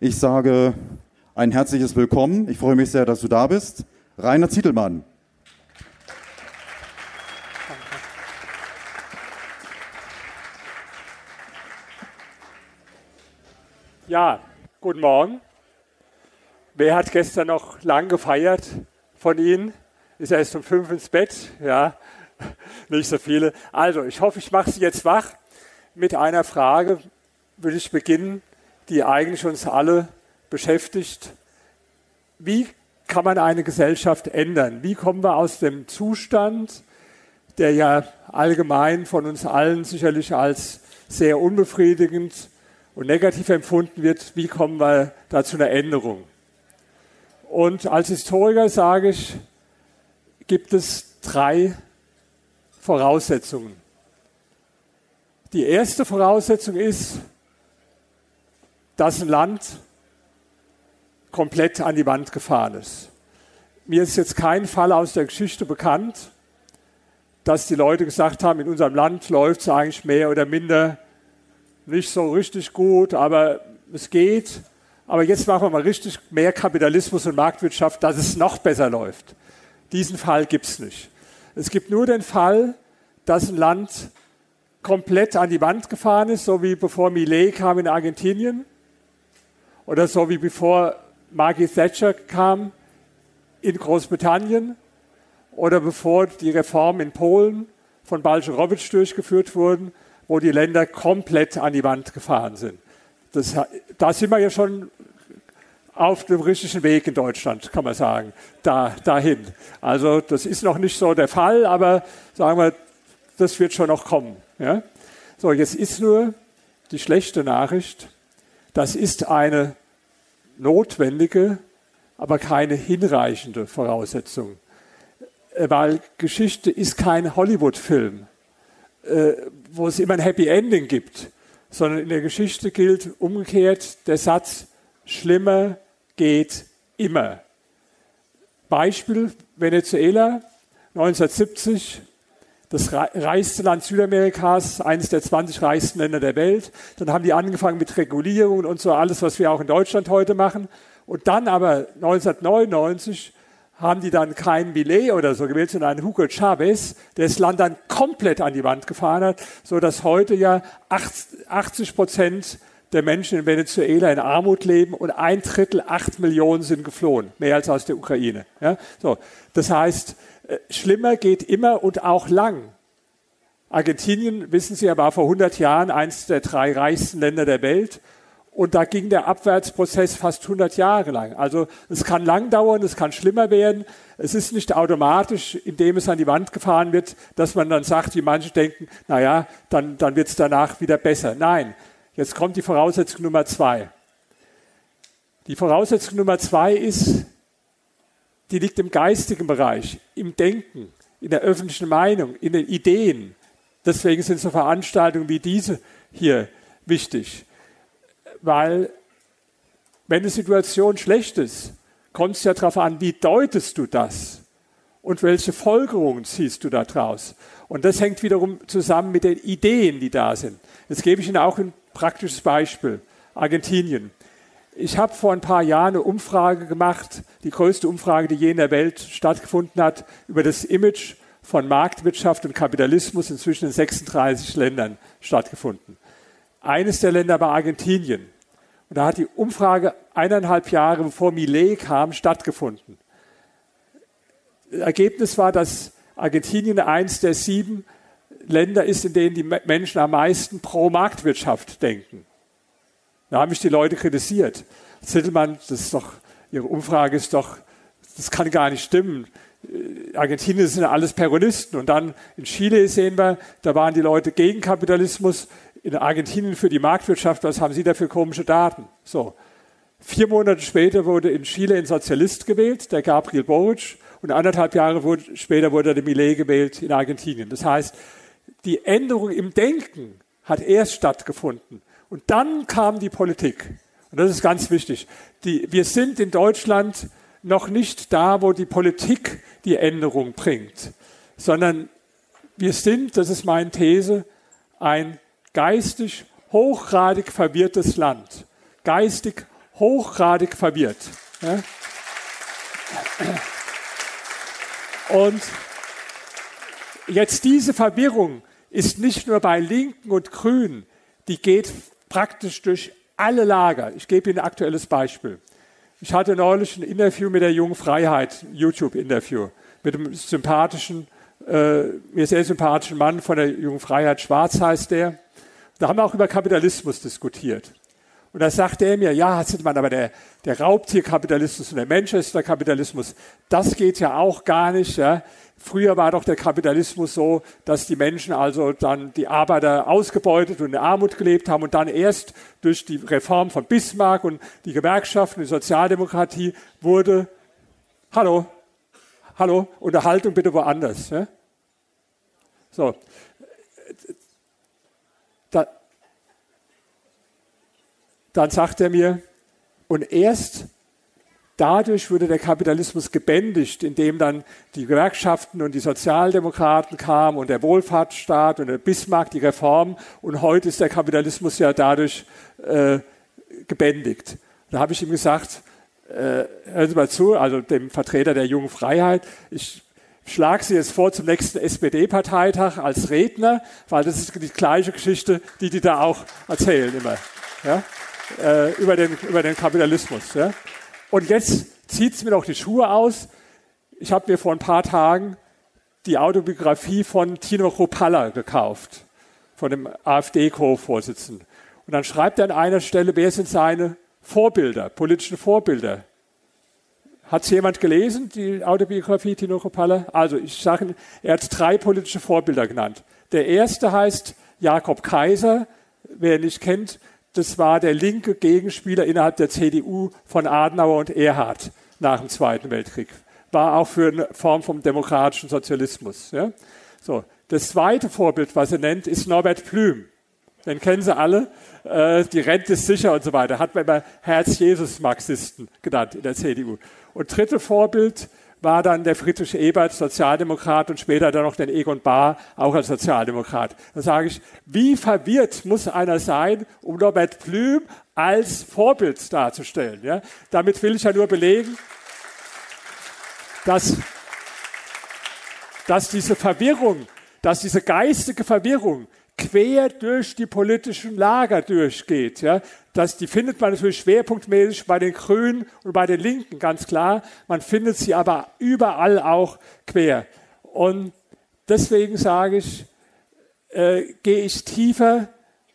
Ich sage ein herzliches Willkommen. Ich freue mich sehr, dass du da bist. Rainer Zietelmann. Ja, guten Morgen. Wer hat gestern noch lang gefeiert von Ihnen? Ist erst um 5 ins Bett? Ja, nicht so viele. Also, ich hoffe, ich mache Sie jetzt wach. Mit einer Frage würde ich beginnen, die eigentlich uns alle beschäftigt. Wie kann man eine Gesellschaft ändern? Wie kommen wir aus dem Zustand, der ja allgemein von uns allen sicherlich als sehr unbefriedigend und negativ empfunden wird, wie kommen wir da zu einer Änderung? Und als Historiker sage ich, gibt es 3 Voraussetzungen. Die erste Voraussetzung ist, dass ein Land komplett an die Wand gefahren ist. Mir ist jetzt kein Fall aus der Geschichte bekannt, dass die Leute gesagt haben, in unserem Land läuft es eigentlich mehr oder minder nicht so richtig gut, aber es geht. Aber jetzt machen wir mal richtig mehr Kapitalismus und Marktwirtschaft, dass es noch besser läuft. Diesen Fall gibt es nicht. Es gibt nur den Fall, dass ein Land komplett an die Wand gefahren ist, so wie bevor Milei kam in Argentinien oder so wie bevor Margaret Thatcher kam in Großbritannien oder bevor die Reformen in Polen von Balcerowicz durchgeführt wurden, wo die Länder komplett an die Wand gefahren sind. Da sind wir ja schon auf dem richtigen Weg in Deutschland, kann man sagen, dahin. Also das ist noch nicht so der Fall, aber sagen wir, das wird schon noch kommen. Ja? So, jetzt ist nur die schlechte Nachricht, das ist eine notwendige, aber keine hinreichende Voraussetzung. Weil Geschichte ist kein Hollywood-Film, wo es immer ein Happy Ending gibt, sondern in der Geschichte gilt umgekehrt der Satz, schlimmer geht immer. Beispiel Venezuela, 1970, das reichste Land Südamerikas, eines der 20 reichsten Länder der Welt. Dann haben die angefangen mit Regulierungen und so alles, was wir auch in Deutschland heute machen. Und dann aber 1999 haben die dann keinen Milei oder so gewählt, sondern einen Hugo Chavez, der das Land dann komplett an die Wand gefahren hat, sodass heute ja 80% der Menschen in Venezuela in Armut leben und 1/3, 8 Millionen sind geflohen, mehr als aus der Ukraine. Ja? So, das heißt, schlimmer geht immer und auch lang. Argentinien, wissen Sie, war vor 100 Jahren eines der 3 reichsten Länder der Welt. Und da ging der Abwärtsprozess fast 100 Jahre lang. Also es kann lang dauern, es kann schlimmer werden. Es ist nicht automatisch, indem es an die Wand gefahren wird, dass man dann sagt, wie manche denken, naja, dann wird es danach wieder besser. Nein, jetzt kommt die Voraussetzung Nummer 2. Die Voraussetzung Nummer 2 ist, die liegt im geistigen Bereich, im Denken, in der öffentlichen Meinung, in den Ideen. Deswegen sind so Veranstaltungen wie diese hier wichtig. Weil, wenn eine Situation schlecht ist, kommt es ja darauf an, wie deutest du das und welche Folgerungen ziehst du da draus. Und das hängt wiederum zusammen mit den Ideen, die da sind. Jetzt gebe ich Ihnen auch ein praktisches Beispiel. Argentinien. Ich habe vor ein paar Jahren eine Umfrage gemacht, die größte Umfrage, die je in der Welt stattgefunden hat, über das Image von Marktwirtschaft und Kapitalismus inzwischen in 36 Ländern stattgefunden. Eines der Länder war Argentinien. Und da hat die Umfrage 1,5 Jahre bevor Milei kam, stattgefunden. Das Ergebnis war, dass Argentinien eines der 7 Länder ist, in denen die Menschen am meisten pro Marktwirtschaft denken. Da haben mich die Leute kritisiert. Zittelmann, Ihre Umfrage ist doch, das kann gar nicht stimmen. Argentinien sind ja alles Peronisten. Und dann in Chile sehen wir, da waren die Leute gegen Kapitalismus. In Argentinien für die Marktwirtschaft, was haben Sie da für komische Daten? So. 4 Monate später wurde in Chile ein Sozialist gewählt, der Gabriel Boric, und 1,5 Jahre später wurde der Milei gewählt in Argentinien. Das heißt, die Änderung im Denken hat erst stattgefunden. Und dann kam die Politik. Und das ist ganz wichtig. Wir sind in Deutschland noch nicht da, wo die Politik die Änderung bringt, sondern wir sind, das ist meine These, ein geistig hochgradig verwirrtes Land. Geistig hochgradig verwirrt. Ja? Und jetzt diese Verwirrung ist nicht nur bei Linken und Grünen, die geht praktisch durch alle Lager. Ich gebe Ihnen ein aktuelles Beispiel. Ich hatte neulich ein Interview mit der Jungen Freiheit, ein YouTube-Interview, mit einem sympathischen, mir sehr sympathischen Mann von der Jungen Freiheit, Schwarz heißt der. Da haben wir auch über Kapitalismus diskutiert. Und da sagte er mir, ja, aber der Raubtierkapitalismus und der Manchester-Kapitalismus, das geht ja auch gar nicht. Ja. Früher war doch der Kapitalismus so, dass die Menschen also dann die Arbeiter ausgebeutet und in Armut gelebt haben und dann erst durch die Reform von Bismarck und die Gewerkschaften, die Sozialdemokratie wurde, hallo, Unterhaltung bitte woanders. Ja. So. Dann sagt er mir, und erst dadurch wurde der Kapitalismus gebändigt, indem dann die Gewerkschaften und die Sozialdemokraten kamen und der Wohlfahrtsstaat und der Bismarck, die Reform. Und heute ist der Kapitalismus ja dadurch gebändigt. Da habe ich ihm gesagt, hören Sie mal zu, also dem Vertreter der Jungen Freiheit, ich schlage Sie jetzt vor zum nächsten SPD-Parteitag als Redner, weil das ist die gleiche Geschichte, die da auch erzählen immer. Ja? Über den Kapitalismus. Ja. Und jetzt zieht es mir noch die Schuhe aus. Ich habe mir vor ein paar Tagen die Autobiografie von Tino Kruppalla gekauft, von dem AfD-Co-Vorsitzenden. Und dann schreibt er an einer Stelle, wer sind seine Vorbilder, politischen Vorbilder. Hat es jemand gelesen, die Autobiografie Tino Kruppalla? Also ich sage Ihnen, er hat 3 politische Vorbilder genannt. Der erste heißt Jakob Kaiser, wer ihn nicht kennt, das war der linke Gegenspieler innerhalb der CDU von Adenauer und Erhard nach dem Zweiten Weltkrieg. War auch für eine Form vom demokratischen Sozialismus. Ja? So. Das zweite Vorbild, was er nennt, ist Norbert Blüm. Den kennen Sie alle. Die Rente ist sicher und so weiter. Hat man immer Herz-Jesus-Marxisten genannt in der CDU. Und dritte Vorbild war dann der Friedrich Ebert, Sozialdemokrat, und später dann noch den Egon Bahr, auch als Sozialdemokrat. Da sage ich, wie verwirrt muss einer sein, um Norbert Blüm als Vorbild darzustellen? Ja? Damit will ich ja nur belegen, dass diese Verwirrung, dass diese geistige Verwirrung quer durch die politischen Lager durchgeht. Ja? Die findet man natürlich schwerpunktmäßig bei den Grünen und bei den Linken, ganz klar. Man findet sie aber überall auch quer. Und deswegen sage ich, gehe ich tiefer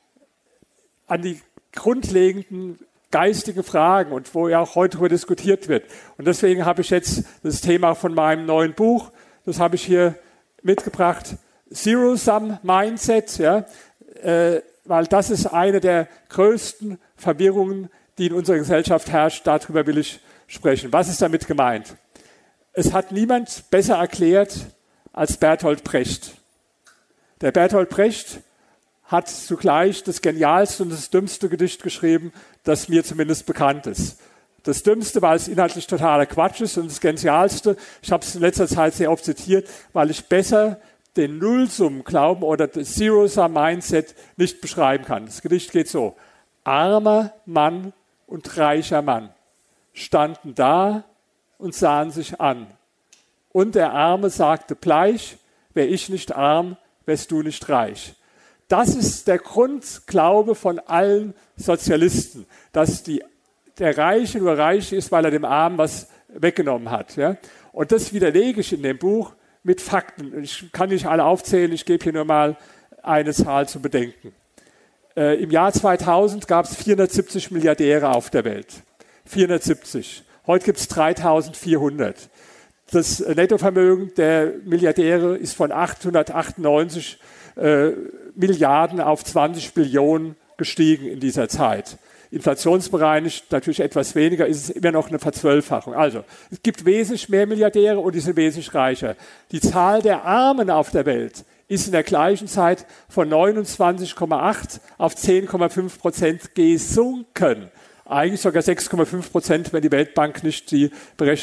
an die grundlegenden geistigen Fragen und wo ja auch heute darüber diskutiert wird. Und deswegen habe ich jetzt das Thema von meinem neuen Buch, das habe ich hier mitgebracht, Zero-Sum-Mindset, ja, weil das ist eine der größten Verwirrungen, die in unserer Gesellschaft herrscht. Darüber will ich sprechen. Was ist damit gemeint? Es hat niemand besser erklärt als Bertolt Brecht. Der Bertolt Brecht hat zugleich das genialste und das dümmste Gedicht geschrieben, das mir zumindest bekannt ist. Das Dümmste, weil es inhaltlich totaler Quatsch ist, und das Genialste, ich habe es in letzter Zeit sehr oft zitiert, weil ich besser den Nullsummenglauben oder das Zero-Sum-Mindset nicht beschreiben kann. Das Gedicht geht so: Armer Mann und reicher Mann standen da und sahen sich an. Und der Arme sagte bleich, wär ich nicht arm, wärst du nicht reich. Das ist der Grundglaube von allen Sozialisten, dass der Reiche nur reich ist, weil er dem Armen was weggenommen hat. Ja? Und das widerlege ich in dem Buch mit Fakten. Ich kann nicht alle aufzählen, ich gebe hier nur mal eine Zahl zu bedenken. Im Jahr 2000 gab es 470 Milliardäre auf der Welt. 470. Heute gibt es 3400. Das Nettovermögen der Milliardäre ist von 898 Milliarden auf 20 Billionen gestiegen in dieser Zeit. Inflationsbereinigt natürlich etwas weniger, ist es immer noch eine Verzwölffachung. Also, es gibt wesentlich mehr Milliardäre und die sind wesentlich reicher. Die Zahl der Armen auf der Welt ist in der gleichen Zeit von 29,8 auf 10,5% gesunken. Eigentlich sogar 6,5%, wenn die Weltbank nicht die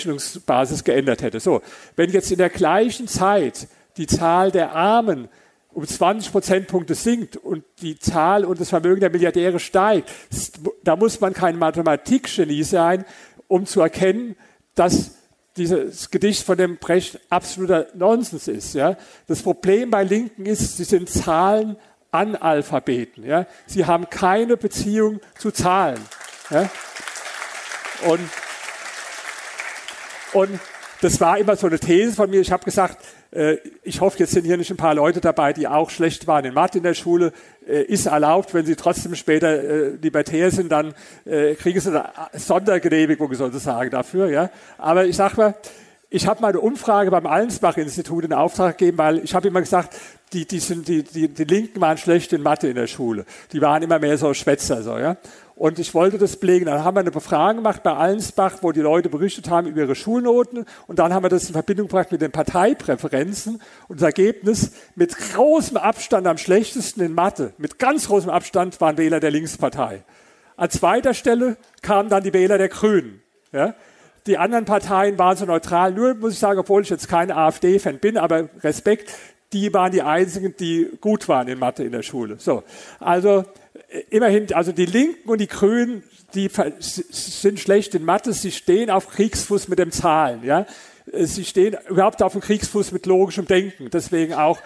Berechnungsbasis geändert hätte. So, wenn jetzt in der gleichen Zeit die Zahl der Armen um 20 Prozentpunkte sinkt und die Zahl und das Vermögen der Milliardäre steigt, da muss man kein Mathematikgenie sein, um zu erkennen, dass dieses Gedicht von dem Brecht absoluter Nonsens ist. Ja? Das Problem bei Linken ist, sie sind Zahlenanalphabeten. Ja? Sie haben keine Beziehung zu Zahlen. Ja? Und das war immer so eine These von mir. Ich habe gesagt, ich hoffe, jetzt sind hier nicht ein paar Leute dabei, die auch schlecht waren in Mathe in der Schule. Ist erlaubt, wenn sie trotzdem später libertär sind, dann kriegen sie eine Sondergenehmigung sozusagen dafür. Ja? Aber ich sage mal, ich habe mal eine Umfrage beim Allensbach-Institut in Auftrag gegeben, weil ich habe immer gesagt, die Linken waren schlecht in Mathe in der Schule. Die waren immer mehr so Schwätzer. So, ja? Und ich wollte das belegen. Dann haben wir eine Befragung gemacht bei Allensbach, wo die Leute berichtet haben über ihre Schulnoten. Und dann haben wir das in Verbindung gebracht mit den Parteipräferenzen. Und das Ergebnis, mit großem Abstand am schlechtesten in Mathe, mit ganz großem Abstand waren Wähler der Linkspartei. An zweiter Stelle kamen dann die Wähler der Grünen. Ja? Die anderen Parteien waren so neutral. Nur, muss ich sagen, obwohl ich jetzt kein AfD-Fan bin, aber Respekt, die waren die einzigen, die gut waren in Mathe in der Schule. So, also immerhin, also die Linken und die Grünen, die sind schlecht in Mathe, sie stehen auf Kriegsfuß mit den Zahlen. Ja? Sie stehen überhaupt auf dem Kriegsfuß mit logischem Denken, deswegen auch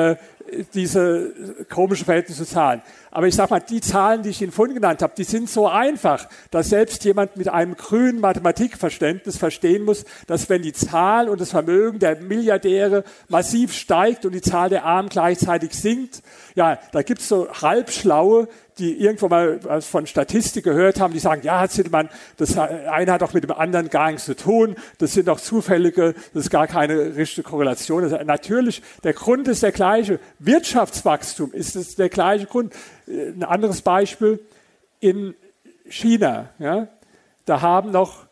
diese komische Verhältnis zu Zahlen. Aber ich sage mal, die Zahlen, die ich Ihnen vorhin genannt habe, die sind so einfach, dass selbst jemand mit einem grünen Mathematikverständnis verstehen muss, dass wenn die Zahl und das Vermögen der Milliardäre massiv steigt und die Zahl der Armen gleichzeitig sinkt, ja, da gibt es so Halbschlaue, die irgendwo mal was von Statistik gehört haben, die sagen, ja, Herr Zittelmann, das eine hat doch mit dem anderen gar nichts zu tun, das sind doch zufällige, das ist gar keine richtige Korrelation. Also natürlich, der Grund ist der gleiche, Wirtschaftswachstum ist es der gleiche Grund. Ein anderes Beispiel, in China, ja, da haben noch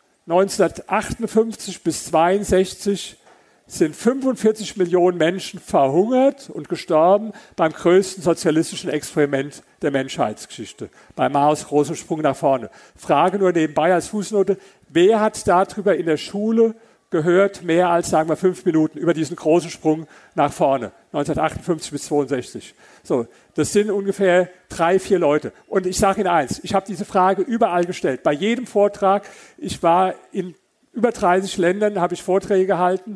1958 bis 1962 sind 45 Millionen Menschen verhungert und gestorben beim größten sozialistischen Experiment der Menschheitsgeschichte, bei Maos großem Sprung nach vorne. Frage nur nebenbei als Fußnote, wer hat darüber in der Schule gehört, mehr als, sagen wir, 5 Minuten über diesen großen Sprung nach vorne, 1958 bis 1962. So, das sind ungefähr 3, 4 Leute. Und ich sage Ihnen eins, ich habe diese Frage überall gestellt, bei jedem Vortrag. Ich war in über 30 Ländern, habe ich Vorträge gehalten.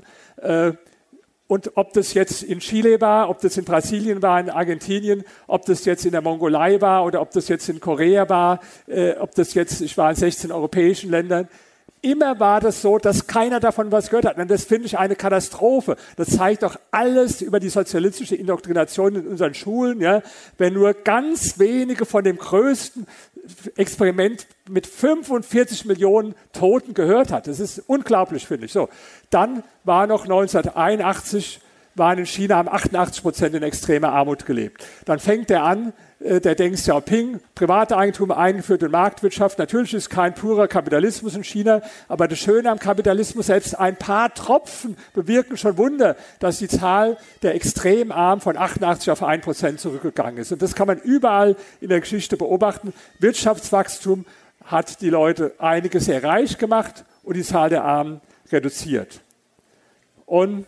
Und ob das jetzt in Chile war, ob das in Brasilien war, in Argentinien, ob das jetzt in der Mongolei war oder ob das jetzt in Korea war, ob das jetzt, ich war in 16 europäischen Ländern, immer war das so, dass keiner davon was gehört hat. Und das finde ich eine Katastrophe. Das zeigt doch alles über die sozialistische Indoktrination in unseren Schulen. Ja? Wenn nur ganz wenige von dem größten Experiment mit 45 Millionen Toten gehört hat. Das ist unglaublich, finde ich. So, dann war noch 1981, waren in China, haben 88% in extremer Armut gelebt. Dann fängt er an, der Deng Xiaoping, private Eigentum eingeführt in Marktwirtschaft. Natürlich ist kein purer Kapitalismus in China, aber das Schöne am Kapitalismus, selbst ein paar Tropfen bewirken schon Wunder, dass die Zahl der extrem Armen von 88 auf 1% zurückgegangen ist. Und das kann man überall in der Geschichte beobachten. Wirtschaftswachstum hat die Leute einige sehr reich gemacht und die Zahl der Armen reduziert. Und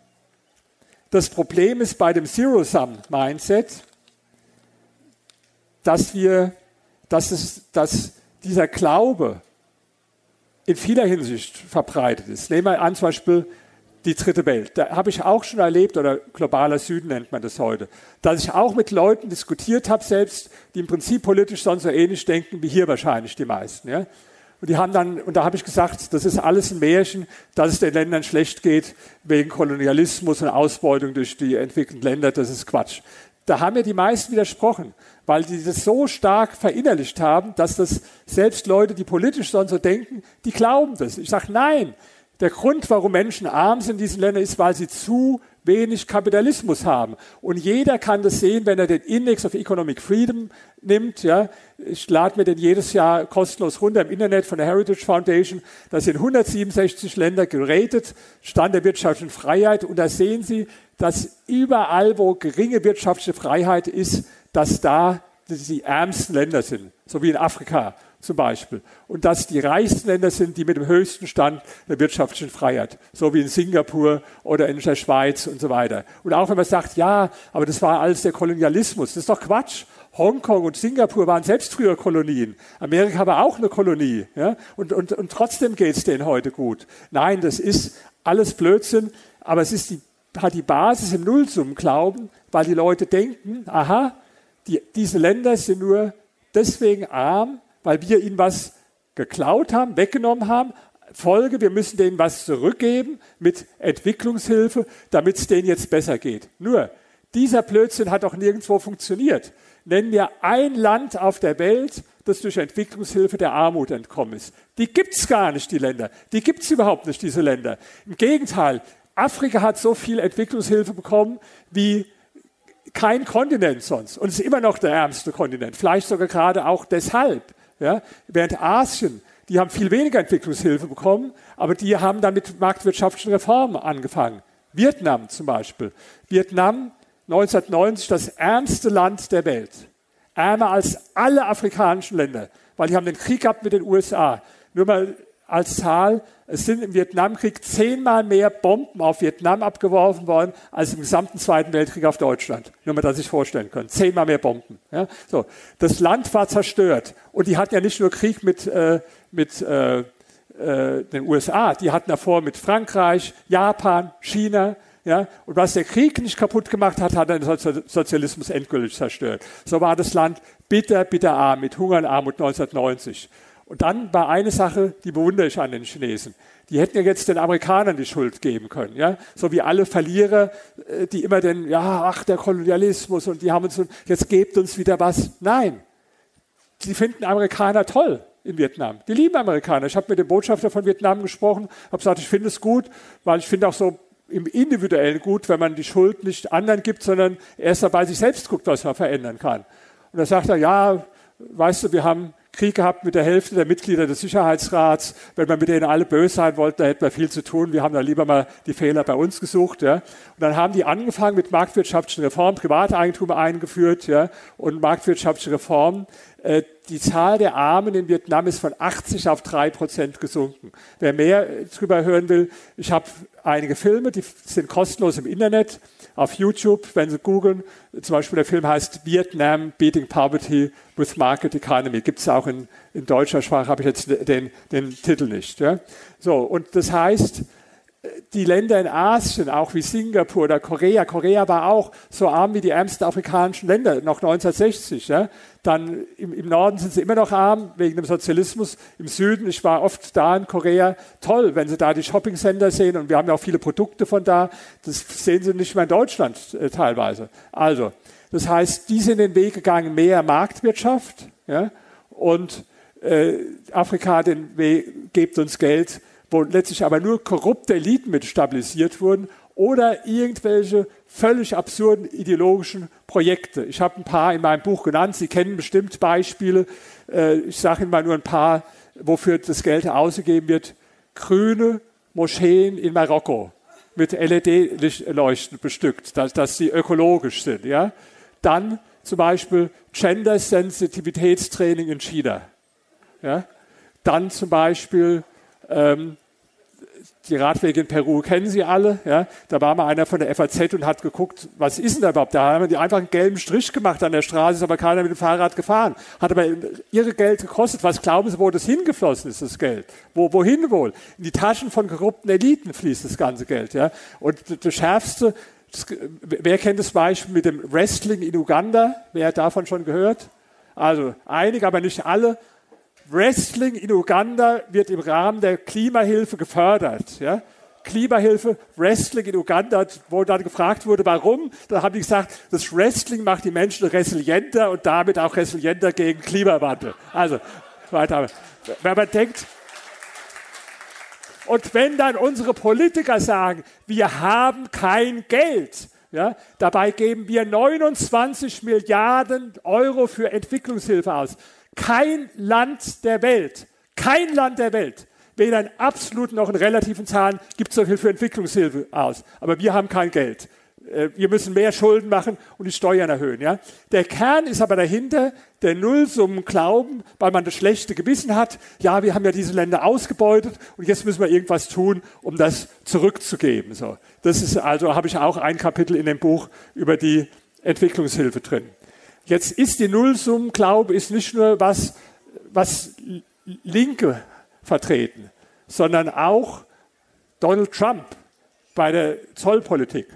das Problem ist bei dem Zero-Sum-Mindset, dass dieser Glaube in vieler Hinsicht verbreitet ist. Nehmen wir an, zum Beispiel die dritte Welt. Da habe ich auch schon erlebt, oder globaler Süden nennt man das heute, dass ich auch mit Leuten diskutiert habe, selbst, die im Prinzip politisch sonst so ähnlich denken wie hier wahrscheinlich die meisten. Ja? Und da habe ich gesagt, das ist alles ein Märchen, dass es den Ländern schlecht geht wegen Kolonialismus und Ausbeutung durch die entwickelten Länder, das ist Quatsch. Da haben mir die meisten widersprochen, weil die das so stark verinnerlicht haben, dass das selbst Leute, die politisch sonst so denken, die glauben das. Ich sage, nein, der Grund, warum Menschen arm sind in diesen Ländern, ist, weil sie zu wenig Kapitalismus haben. Und jeder kann das sehen, wenn er den Index of Economic Freedom nimmt. Ja. Ich lade mir den jedes Jahr kostenlos runter im Internet von der Heritage Foundation. Da sind 167 Länder geratet, Stand der wirtschaftlichen Freiheit. Und da sehen Sie, dass überall, wo geringe wirtschaftliche Freiheit ist, dass da die ärmsten Länder sind, so wie in Afrika zum Beispiel. Und dass die reichsten Länder sind, die mit dem höchsten Stand der wirtschaftlichen Freiheit, so wie in Singapur oder in der Schweiz und so weiter. Und auch wenn man sagt, ja, aber das war alles der Kolonialismus, das ist doch Quatsch. Hongkong und Singapur waren selbst früher Kolonien. Amerika war auch eine Kolonie. Ja? Und trotzdem geht es denen heute gut. Nein, das ist alles Blödsinn, aber es ist hat die Basis im Nullsummenglauben, weil die Leute denken, aha, diese Länder sind nur deswegen arm, weil wir ihnen was geklaut haben, weggenommen haben. Folge, wir müssen denen was zurückgeben mit Entwicklungshilfe, damit es denen jetzt besser geht. Nur, dieser Blödsinn hat doch nirgendwo funktioniert. Nennen wir ein Land auf der Welt, das durch Entwicklungshilfe der Armut entkommen ist. Die gibt es gar nicht, die Länder. Die gibt es überhaupt nicht, diese Länder. Im Gegenteil, Afrika hat so viel Entwicklungshilfe bekommen wie kein Kontinent sonst. Und es ist immer noch der ärmste Kontinent. Vielleicht sogar gerade auch deshalb. Ja? Während Asien, die haben viel weniger Entwicklungshilfe bekommen, aber die haben dann mit marktwirtschaftlichen Reformen angefangen. Vietnam zum Beispiel. Vietnam 1990 das ärmste Land der Welt. Ärmer als alle afrikanischen Länder, weil die haben den Krieg gehabt mit den USA. Nur mal als Zahl, es sind im Vietnamkrieg 10-mal mehr Bomben auf Vietnam abgeworfen worden, als im gesamten Zweiten Weltkrieg auf Deutschland. Nur mal, dass Sie sich vorstellen können. 10-mal mehr Bomben. Ja? So. Das Land war zerstört. Und die hatten ja nicht nur Krieg mit den USA, die hatten davor mit Frankreich, Japan, China. Ja? Und was der Krieg nicht kaputt gemacht hat, hat den Sozialismus endgültig zerstört. So war das Land bitter, bitter arm, mit Hunger und Armut 1990. Und dann war eine Sache, die bewundere ich an den Chinesen. Die hätten ja jetzt den Amerikanern die Schuld geben können. Ja? So wie alle Verlierer, die immer der Kolonialismus und die haben uns, jetzt gebt uns wieder was. Nein, sie finden Amerikaner toll in Vietnam. Die lieben Amerikaner. Ich habe mit dem Botschafter von Vietnam gesprochen, habe gesagt, ich finde es gut, weil ich finde auch so im Individuellen gut, wenn man die Schuld nicht anderen gibt, sondern erst dabei sich selbst guckt, was man verändern kann. Und da sagt er, ja, weißt du, wir haben Krieg gehabt mit der Hälfte der Mitglieder des Sicherheitsrats. Wenn wir mit denen alle böse sein wollten, da hätten wir viel zu tun. Wir haben da lieber mal die Fehler bei uns gesucht. Ja. Und dann haben die angefangen mit marktwirtschaftlichen Reformen, Privateigentum eingeführt, ja, und marktwirtschaftliche Reformen. Die Zahl der Armen in Vietnam ist von 80 auf 3% gesunken. Wer mehr darüber hören will, ich habe einige Filme, die sind kostenlos im Internet, auf YouTube, wenn Sie googeln. Zum Beispiel der Film heißt Vietnam Beating Poverty with Market Economy. Gibt es auch in deutscher Sprache, habe ich jetzt den Titel nicht. Ja? So, und das heißt, die Länder in Asien, auch wie Singapur oder Korea, Korea war auch so arm wie die ärmsten afrikanischen Länder, noch 1960. Ja? Dann im Norden sind sie immer noch arm, wegen dem Sozialismus. Im Süden, ich war oft da in Korea, toll, wenn Sie da die Shoppingcenter sehen und wir haben ja auch viele Produkte von da, das sehen Sie nicht mehr in Deutschland teilweise. Also, das heißt, die sind den Weg gegangen, mehr Marktwirtschaft, ja? Und Afrika den Weg, gebt uns Geld, wo letztlich aber nur korrupte Eliten mit stabilisiert wurden oder irgendwelche völlig absurden ideologischen Projekte. Ich habe ein paar in meinem Buch genannt, Sie kennen bestimmt Beispiele. Ich sage Ihnen mal nur ein paar, wofür das Geld ausgegeben wird. Grüne Moscheen in Marokko mit LED-Leuchten bestückt, dass sie ökologisch sind. Ja? Dann zum Beispiel Gender-Sensitivitätstraining in China. Ja? Dann zum Beispiel die Radwege in Peru kennen Sie alle. Ja? Da war mal einer von der FAZ und hat geguckt, was ist denn da überhaupt? Da haben die einfach einen gelben Strich gemacht an der Straße, ist aber keiner mit dem Fahrrad gefahren. Hat aber ihre Geld gekostet. Was glauben Sie, wo das hingeflossen ist, das Geld? Wohin wohl? In die Taschen von korrupten Eliten fließt das ganze Geld. Ja? Und das Schärfste, wer kennt das Beispiel mit dem Wrestling in Uganda? Wer hat davon schon gehört? Also einige, aber nicht alle. Wrestling in Uganda wird im Rahmen der Klimahilfe gefördert. Ja? Klimahilfe, Wrestling in Uganda, wo dann gefragt wurde, warum, da haben die gesagt, das Wrestling macht die Menschen resilienter und damit auch resilienter gegen Klimawandel. Also, weiter. Wenn man denkt, und wenn dann unsere Politiker sagen, wir haben kein Geld, ja, dabei geben wir 29 Milliarden Euro für Entwicklungshilfe aus. Kein Land der Welt, weder in absoluten noch in relativen Zahlen gibt so viel für Entwicklungshilfe aus. Aber wir haben kein Geld. wir müssen mehr Schulden machen und die Steuern erhöhen. Ja? Der Kern ist aber dahinter, der Nullsummenglauben, weil man das schlechte Gewissen hat, ja, wir haben ja diese Länder ausgebeutet und jetzt müssen wir irgendwas tun, um das zurückzugeben. So. Das ist also, habe ich auch ein Kapitel in dem Buch über die Entwicklungshilfe drin. Jetzt ist die Nullsummenglaube ist nicht nur was Linke vertreten, sondern auch Donald Trump bei der Zollpolitik.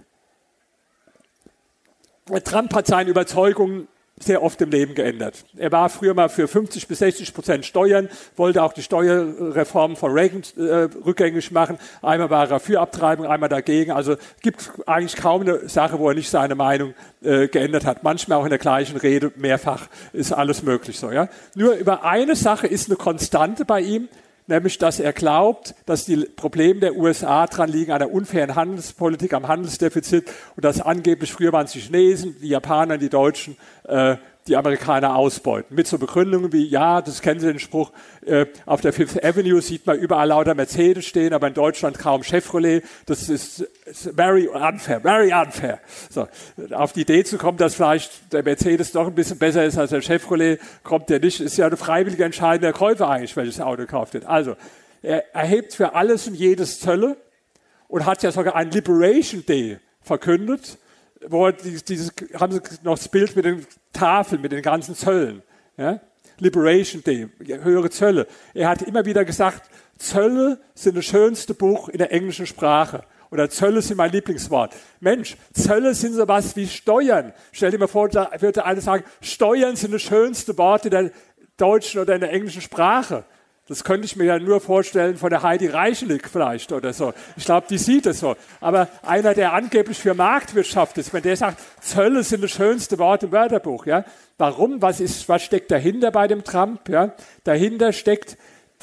Trump hat seine Überzeugungen sehr oft im Leben geändert. Er war früher mal für 50-60% Steuern, wollte auch die Steuerreform von Reagan rückgängig machen. Einmal war er für Abtreibung, einmal dagegen. Also gibt eigentlich kaum eine Sache, wo er nicht seine Meinung geändert hat. Manchmal auch in der gleichen Rede, mehrfach ist alles möglich so. Ja? Nur über eine Sache ist eine Konstante bei ihm, nämlich, dass er glaubt, dass die Probleme der USA dran liegen an der unfairen Handelspolitik, am Handelsdefizit und dass angeblich früher waren es die Chinesen, die Japaner, die Deutschen, die Amerikaner ausbeuten. Mit so Begründungen wie, ja, das kennen Sie den Spruch, auf der Fifth Avenue sieht man überall lauter Mercedes stehen, aber in Deutschland kaum Chevrolet. Das ist very unfair, very unfair. So, auf die Idee zu kommen, dass vielleicht der Mercedes doch ein bisschen besser ist als der Chevrolet, kommt der nicht. Ist ja eine freiwillige Entscheidung der Käufer eigentlich, welches Auto gekauft wird. Also, er erhebt für alles und jedes Zölle und hat ja sogar einen Liberation Day verkündet, wo haben sie noch das Bild mit den Tafeln, mit den ganzen Zöllen. Ja? Liberation Day, höhere Zölle. Er hat immer wieder gesagt, Zölle sind das schönste Buch in der englischen Sprache. Oder Zölle sind mein Lieblingswort. Mensch, Zölle sind sowas wie Steuern. Stell dir mal vor, da würde einer sagen, Steuern sind das schönste Wort in der deutschen oder in der englischen Sprache. Das könnte ich mir ja nur vorstellen von der Heidi Reichelig vielleicht oder so. Ich glaube, die sieht es so. Aber einer, der angeblich für Marktwirtschaft ist, wenn der sagt, Zölle sind das schönste Wort im Wörterbuch. Ja? Warum? Was steckt dahinter bei dem Trump? Ja? Dahinter steckt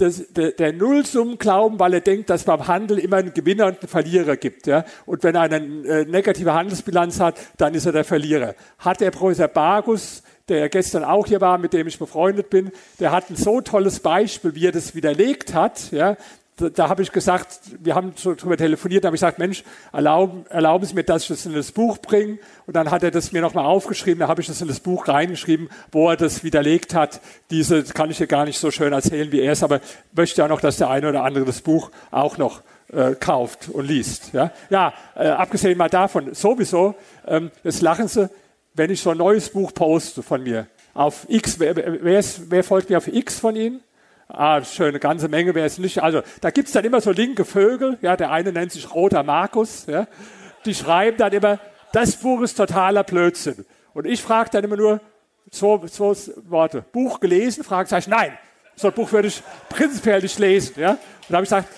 der Nullsummenglauben, weil er denkt, dass es beim Handel immer einen Gewinner und einen Verlierer gibt. Ja? Und wenn er eine negative Handelsbilanz hat, dann ist er der Verlierer. Hat der Professor Bargus, der gestern auch hier war, mit dem ich befreundet bin, der hat ein so tolles Beispiel, wie er das widerlegt hat. Ja? Da habe ich gesagt, wir haben so darüber telefoniert, da habe ich gesagt, Mensch, erlauben Sie mir, dass ich das in das Buch bringe. Und dann hat er das mir nochmal aufgeschrieben, da habe ich das in das Buch reingeschrieben, wo er das widerlegt hat. Das kann ich hier gar nicht so schön erzählen, wie er es, aber möchte ja noch, dass der eine oder andere das Buch auch noch kauft und liest. Ja, abgesehen mal davon, sowieso, jetzt lachen Sie, wenn ich so ein neues Buch poste von mir auf X, wer folgt mir auf X von Ihnen? Schön, eine ganze Menge, wer es nicht. Also, da gibt es dann immer so linke Vögel, ja, der eine nennt sich Roter Markus, ja, die schreiben dann immer, das Buch ist totaler Blödsinn. Und ich frage dann immer nur, zwei Worte, Buch gelesen? Fragezeichen, nein, so ein Buch würde ich prinzipiell nicht lesen. Ja. Und da habe ich gesagt,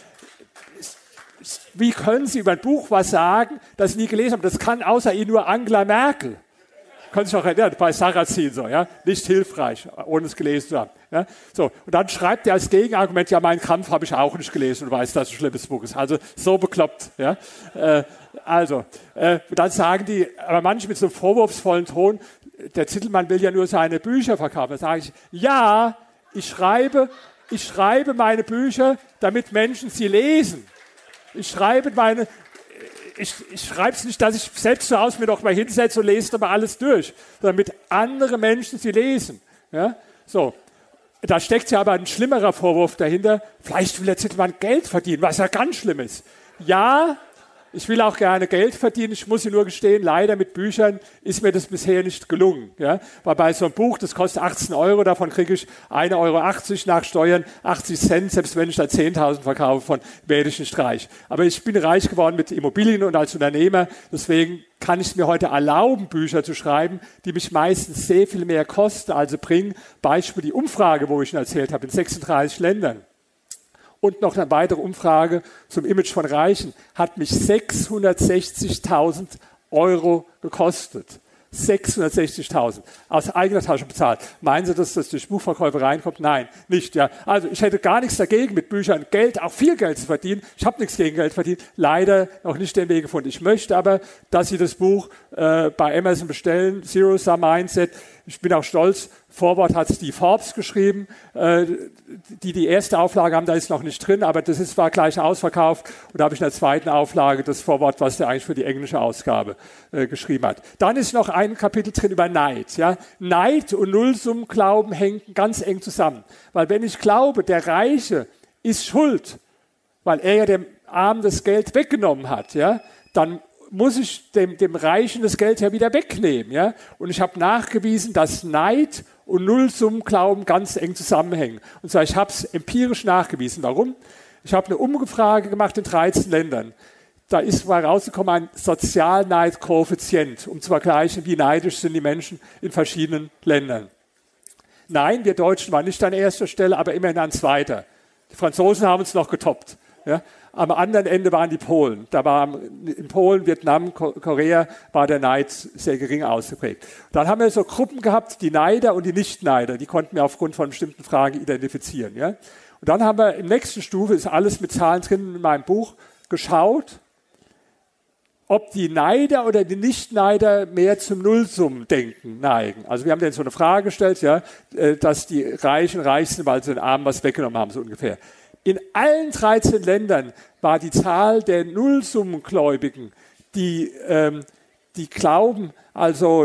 wie können Sie über ein Buch was sagen, das Sie nie gelesen haben? Das kann außer Ihnen nur Angela Merkel. Können Sie sich auch erinnern, bei Sarrazin so, ja, nicht hilfreich, ohne es gelesen zu haben. Ja? So, und dann schreibt er als Gegenargument, ja, Mein Kampf habe ich auch nicht gelesen und weiß, dass es ein schlimmes Buch ist. Also so bekloppt. Ja? Dann sagen die, aber manche mit so einem vorwurfsvollen Ton, der Zittelmann will ja nur seine Bücher verkaufen. Da sage ich, ja, ich schreibe meine Bücher, damit Menschen sie lesen. Ich schreibe es nicht, dass ich selbst zu Hause mir doch mal hinsetze und lese aber alles durch, sondern damit andere Menschen sie lesen. Ja? So. Da steckt ja aber ein schlimmerer Vorwurf dahinter. Vielleicht will der Zittelmann Geld verdienen, was ja ganz schlimm ist. Ja, ich will auch gerne Geld verdienen. Ich muss Ihnen nur gestehen, leider mit Büchern ist mir das bisher nicht gelungen. Ja? Weil bei so einem Buch, das kostet 18 Euro, davon kriege ich 1,80 Euro nach Steuern, 80 Cent. Selbst wenn ich da 10.000 verkaufe, von werde ich nicht reich. Aber ich bin reich geworden mit Immobilien und als Unternehmer. Deswegen kann ich es mir heute erlauben, Bücher zu schreiben, die mich meistens sehr viel mehr kosten, also bringen. Beispiel die Umfrage, wo ich Ihnen erzählt habe, in 36 Ländern. Und noch eine weitere Umfrage zum Image von Reichen hat mich 660.000 Euro gekostet. 660.000 aus eigener Tasche bezahlt. Meinen Sie, dass das durch Buchverkäufe reinkommt? Nein, nicht. Ja. Also ich hätte gar nichts dagegen, mit Büchern Geld, auch viel Geld zu verdienen. Ich habe nichts gegen Geld verdient. Leider noch nicht den Weg gefunden. Ich möchte aber, dass Sie das Buch bei Amazon bestellen, Zero Sum Mindset. Ich bin auch stolz, Vorwort hat Steve Forbes geschrieben, die erste Auflage haben, da ist noch nicht drin, aber war gleich ausverkauft und da habe ich in der zweiten Auflage das Vorwort, was der eigentlich für die englische Ausgabe geschrieben hat. Dann ist noch ein Kapitel drin über Neid. Ja? Neid und Nullsummenglauben hängen ganz eng zusammen, weil wenn ich glaube, der Reiche ist schuld, weil er ja dem Armen das Geld weggenommen hat, ja, dann muss ich dem Reichen das Geld ja wieder wegnehmen. Ja? Und ich habe nachgewiesen, dass Neid und Nullsummenglauben ganz eng zusammenhängen. Und zwar, ich habe es empirisch nachgewiesen. Warum? Ich habe eine Umfrage gemacht in 13 Ländern. Da ist mal rausgekommen ein Sozialneidkoeffizient, um zu vergleichen, wie neidisch sind die Menschen in verschiedenen Ländern. Nein, wir Deutschen waren nicht an erster Stelle, aber immerhin an zweiter. Die Franzosen haben uns noch getoppt. Ja? Am anderen Ende waren die Polen. Da war in Polen, Vietnam, Korea war der Neid sehr gering ausgeprägt. Dann haben wir so Gruppen gehabt, die Neider und die Nicht-Neider. Die konnten wir aufgrund von bestimmten Fragen identifizieren. Ja? Und dann haben wir im nächsten Stufe, ist alles mit Zahlen drin in meinem Buch, geschaut, ob die Neider oder die Nicht-Neider mehr zum Nullsummendenken neigen. Also wir haben denen so eine Frage gestellt, ja, dass die Reichen reich sind, weil sie den Armen was weggenommen haben, so ungefähr. In allen 13 Ländern war die Zahl der Nullsummengläubigen, die glauben, also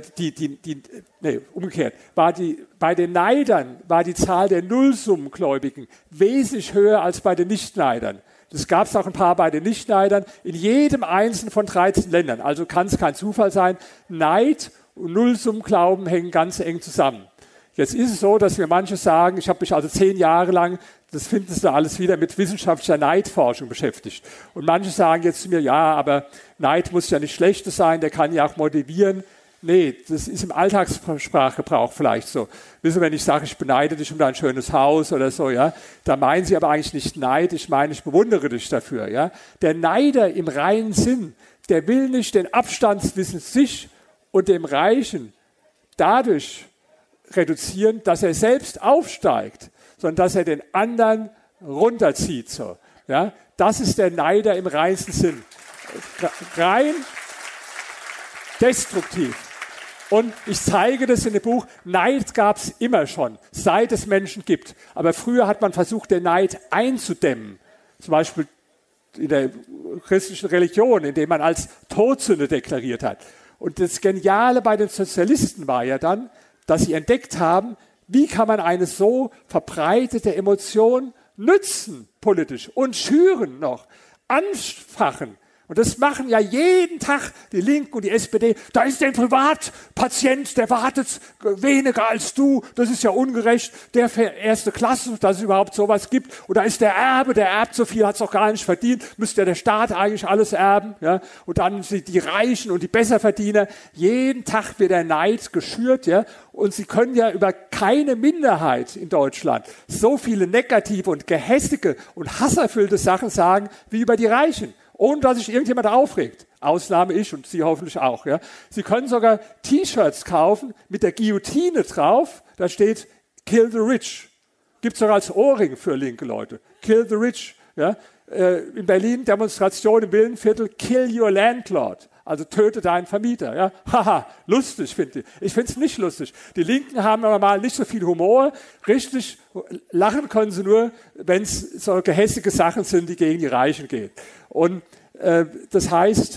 umgekehrt, bei den Neidern war die Zahl der Nullsummengläubigen wesentlich höher als bei den Nicht-Neidern. Das gab es auch ein paar bei den Nicht-Neidern in jedem einzelnen von 13 Ländern. Also kann es kein Zufall sein. Neid und Nullsummenglauben hängen ganz eng zusammen. Jetzt ist es so, dass mir manche sagen, ich habe mich also 10 Jahre lang, das finden Sie alles wieder, mit wissenschaftlicher Neidforschung beschäftigt. Und manche sagen jetzt zu mir, ja, aber Neid muss ja nicht Schlechtes sein, der kann ja auch motivieren. Nee, das ist im Alltagssprachgebrauch vielleicht so. Wissen Sie, wenn ich sage, ich beneide dich um dein schönes Haus oder so, ja, da meinen Sie aber eigentlich nicht Neid, ich meine, ich bewundere dich dafür, ja. Der Neider im reinen Sinn, der will nicht den Abstand zwischen sich und dem Reichen dadurch reduzieren, dass er selbst aufsteigt, sondern dass er den anderen runterzieht. So. Ja? Das ist der Neider im reinsten Sinn. Rein destruktiv. Und ich zeige das in dem Buch, Neid gab es immer schon, seit es Menschen gibt. Aber früher hat man versucht, den Neid einzudämmen. Zum Beispiel in der christlichen Religion, indem man als Todsünde deklariert hat. Und das Geniale bei den Sozialisten war ja dann, dass sie entdeckt haben, wie kann man eine so verbreitete Emotion nützen politisch und schüren noch, anfachen. Und das machen ja jeden Tag die Linken und die SPD. Da ist der Privatpatient, der wartet weniger als du. Das ist ja ungerecht. Der für erste Klasse, dass es überhaupt sowas gibt. Und da ist der Erbe, der erbt so viel, hat es auch gar nicht verdient. Müsste ja der Staat eigentlich alles erben. Ja? Und dann die Reichen und die Besserverdiener. Jeden Tag wird der Neid geschürt. Ja? Und Sie können ja über keine Minderheit in Deutschland so viele negative und gehässige und hasserfüllte Sachen sagen, wie über die Reichen. Ohne dass sich irgendjemand aufregt. Ausnahme ich und Sie hoffentlich auch. Ja. Sie können sogar T-Shirts kaufen mit der Guillotine drauf. Da steht Kill the Rich. Gibt es sogar als Ohrring für linke Leute. Kill the Rich. Ja. In Berlin Demonstration im Villenviertel. Kill your landlord. Also töte deinen Vermieter. Ja. Haha, lustig finde ich. Ich finde es nicht lustig. Die Linken haben aber mal nicht so viel Humor. Richtig lachen können sie nur, wenn es so gehässige Sachen sind, die gegen die Reichen gehen. Und das heißt,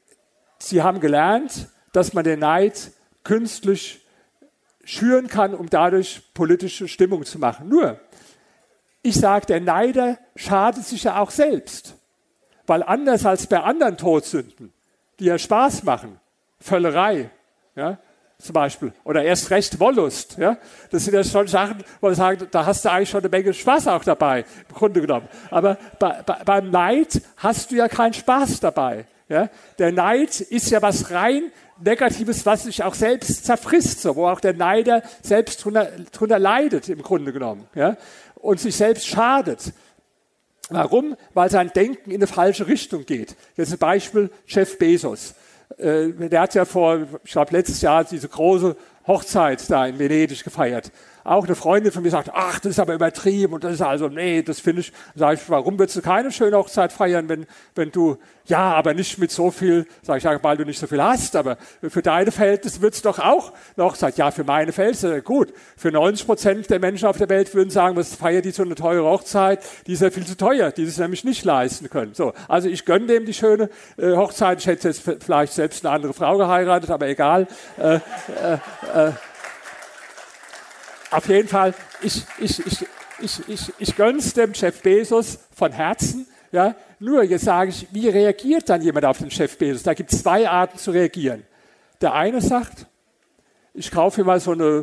sie haben gelernt, dass man den Neid künstlich schüren kann, um dadurch politische Stimmung zu machen. Nur, ich sage, der Neider schadet sich ja auch selbst. Weil anders als bei anderen Todsünden, die ja Spaß machen, Völlerei, ja, zum Beispiel, oder erst recht Wollust, ja, das sind ja schon Sachen, wo man sagt, da hast du eigentlich schon eine Menge Spaß auch dabei, im Grunde genommen. Aber beim Neid hast du ja keinen Spaß dabei. Ja. Der Neid ist ja was rein Negatives, was sich auch selbst zerfrisst, so, wo auch der Neider selbst drunter leidet, im Grunde genommen, ja, und sich selbst schadet. Warum? Weil sein Denken in eine falsche Richtung geht. Jetzt ein Beispiel, Jeff Bezos. Der hat ja ich glaube letztes Jahr diese große Hochzeit da in Venedig gefeiert. auch eine Freundin von mir sagt, ach, das ist aber übertrieben und das ist also, nee, das finde ich, sage ich, warum würdest du keine schöne Hochzeit feiern, wenn du, ja, aber nicht mit so viel, sage ich, ja, weil du nicht so viel hast, aber für deine Verhältnisse würdest du doch auch eine Hochzeit, ja, für meine Verhältnisse, gut, für 90% der Menschen auf der Welt würden sagen, was feiert die so eine teure Hochzeit, die ist ja viel zu teuer, die es nämlich nicht leisten können. So, also ich gönne dem die schöne Hochzeit, ich hätte jetzt vielleicht selbst eine andere Frau geheiratet, aber egal. Auf jeden Fall, ich gönne es dem Jeff Bezos von Herzen. Ja? Nur, jetzt sage ich, wie reagiert dann jemand auf den Jeff Bezos? Da gibt es zwei Arten zu reagieren. Der eine sagt, ich kaufe mir mal so eine